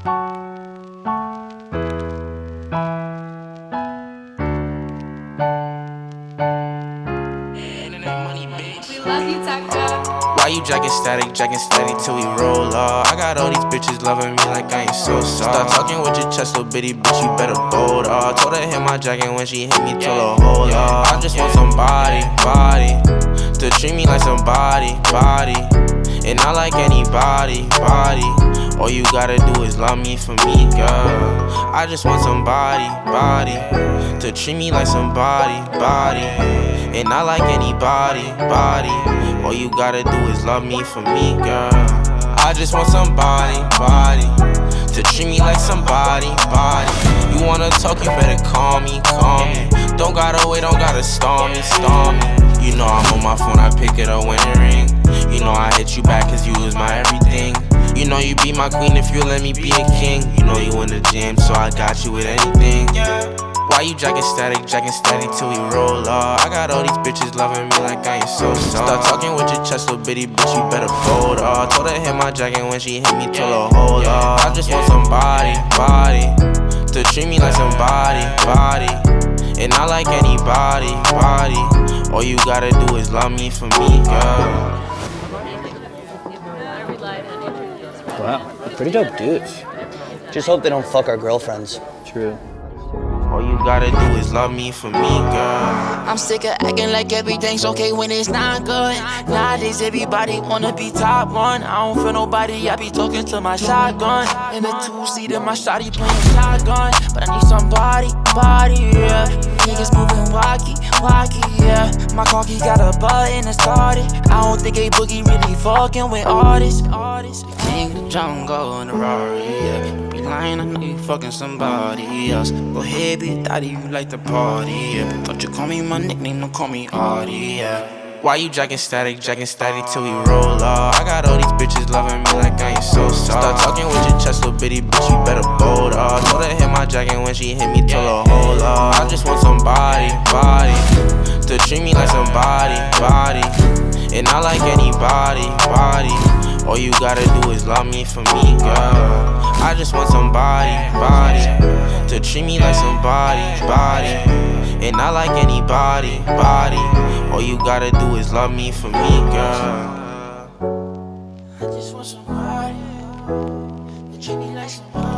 Why you jacking static till we roll off? I got all these bitches loving me like I ain't so soft. Start talking with your chest, little bitty bitch, you better bold off. Told her hit my jacket when she hit me, told her hold off. I just want somebody, to treat me like somebody, and not like anybody, All you gotta do is love me for me, girl. I just want somebody, to treat me like somebody, and not like anybody, All you gotta do is love me for me, girl. I just want somebody, to treat me like somebody, You wanna talk, you better call me, Don't gotta wait, don't gotta storm me, You know I'm on my phone, I pick it up when it ring. You know I hit you back cause you was my everything. You know you be my queen if you let me be a king. You know you in the gym, so I got you with anything. Why you jacking static till we roll off? I got all these bitches loving me like I ain't so soft. Start talking with your chest, little bitty bitch, you better fold off. Told her hit my jacket when she hit me, told her hold off. I just want somebody, to treat me like somebody, and not like anybody, All you gotta do is love me for me, girl. Wow, pretty dope dudes. Just hope they don't fuck our girlfriends. True. All you gotta do is love me for me, girl. I'm sick of acting like everything's okay when it's not good. Nowadays everybody wanna be top one. I don't feel nobody, I be talking to my shotgun. In a two-seater, my shawty playing shotgun. But I need somebody, yeah. Niggas moving walkie, yeah. My car key got a button and started. I don't think a boogie really fucking with artists. King of the jungle in the Rari, yeah. Be lying, I know you fucking somebody else. Go ahead, be daddy, you like to party, yeah. Don't you call me my nickname, don't call me Artie, yeah. Why you jacking static till we roll off? I got all these bitches loving me like I ain't so soft. Start talking with your chest, little bitty bitch, you better bold off. Told her hit my jacket when she hit me, told her hold off. I just want somebody, to treat me like somebody, and not like anybody, All you gotta do is love me for me, girl. I just want somebody, to treat me like somebody, and not like anybody, All you gotta do is love me for me, girl. I just want somebody to treat me like somebody.